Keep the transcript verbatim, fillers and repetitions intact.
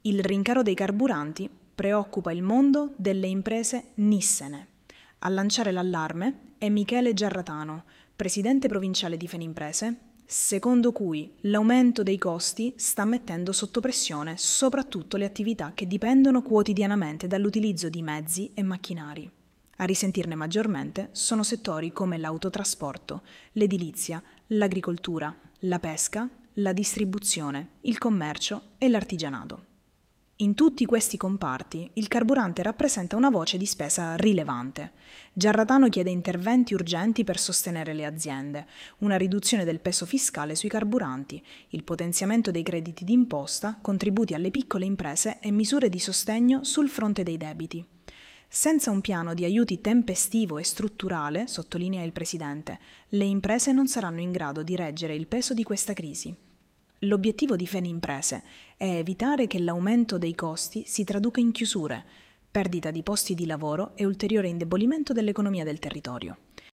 Il rincaro dei carburanti preoccupa il mondo delle imprese nissene. A lanciare l'allarme è Michele Giarratano, presidente provinciale di Fenimprese, secondo cui l'aumento dei costi sta mettendo sotto pressione soprattutto le attività che dipendono quotidianamente dall'utilizzo di mezzi e macchinari. A risentirne maggiormente sono settori come l'autotrasporto, l'edilizia, l'agricoltura, la pesca, la distribuzione, il commercio e l'artigianato. In tutti questi comparti il carburante rappresenta una voce di spesa rilevante. Giarratano chiede interventi urgenti per sostenere le aziende, una riduzione del peso fiscale sui carburanti, il potenziamento dei crediti d'imposta, contributi alle piccole imprese e misure di sostegno sul fronte dei debiti. Senza un piano di aiuti tempestivo e strutturale, sottolinea il Presidente, le imprese non saranno in grado di reggere il peso di questa crisi. L'obiettivo di Fenimprese è evitare che l'aumento dei costi si traduca in chiusure, perdita di posti di lavoro e ulteriore indebolimento dell'economia del territorio.